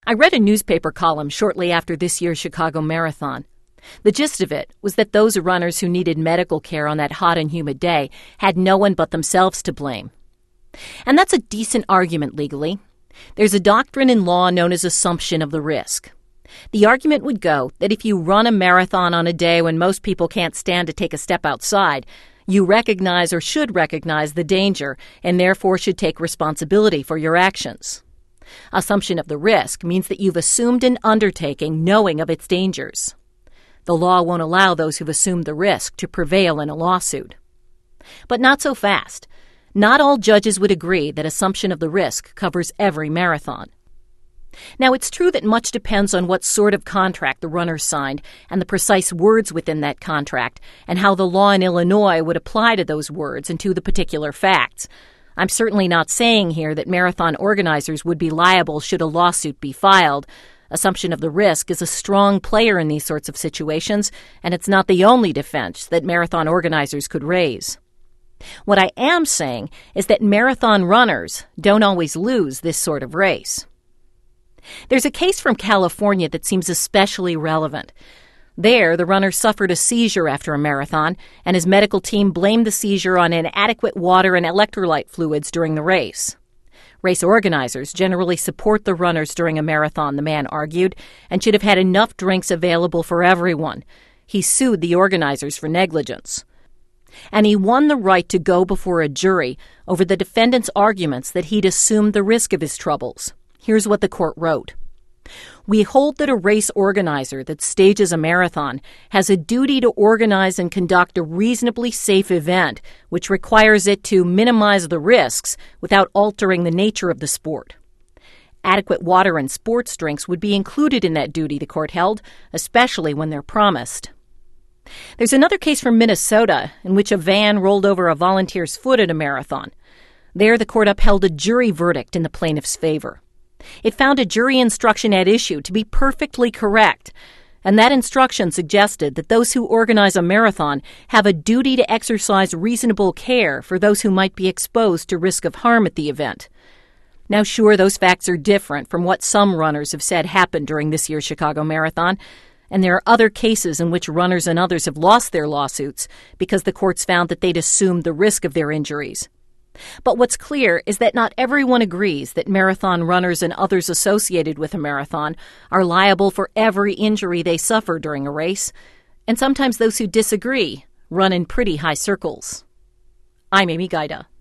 I read a newspaper column shortly after this year's Chicago Marathon. The gist of it was that those runners who needed medical care on that hot and humid day had no one but themselves to blame. And that's a decent argument legally. There's a doctrine in law known as assumption of the risk. The argument would go that if you run a marathon on a day when most people can't stand to take a step outside, you recognize or should recognize the danger and therefore should take responsibility for your actions. Assumption of the risk means that you've assumed an undertaking knowing of its dangers. The law won't allow those who've assumed the risk to prevail in a lawsuit. But not so fast. Not all judges would agree that assumption of the risk covers every marathon. Now, it's true that much depends on what sort of contract the runners signed and the precise words within that contract and how the law in Illinois would apply to those words and to the particular facts. I'm certainly not saying here that marathon organizers would be liable should a lawsuit be filed. Assumption of the risk is a strong player in these sorts of situations, and it's not the only defense that marathon organizers could raise. What I am saying is that marathon runners don't always lose this sort of race. There's a case from California that seems especially relevant. There, the runner suffered a seizure after a marathon, and his medical team blamed the seizure on inadequate water and electrolyte fluids during the race. Race organizers generally support the runners during a marathon, the man argued, and should have had enough drinks available for everyone. He sued the organizers for negligence. And he won the right to go before a jury over the defendant's arguments that he'd assumed the risk of his troubles. Here's what the court wrote. We hold that a race organizer that stages a marathon has a duty to organize and conduct a reasonably safe event, which requires it to minimize the risks without altering the nature of the sport. Adequate water and sports drinks would be included in that duty, the court held, especially when they're promised. There's another case from Minnesota in which a van rolled over a volunteer's foot at a marathon. There, the court upheld a jury verdict in the plaintiff's favor. It found a jury instruction at issue to be perfectly correct, and that instruction suggested that those who organize a marathon have a duty to exercise reasonable care for those who might be exposed to risk of harm at the event. Now, sure, those facts are different from what some runners have said happened during this year's Chicago Marathon, and there are other cases in which runners and others have lost their lawsuits because the courts found that they'd assumed the risk of their injuries. But what's clear is that not everyone agrees that marathon runners and others associated with a marathon are liable for every injury they suffer during a race, and sometimes those who disagree run in pretty high circles. I'm Amy Gaida.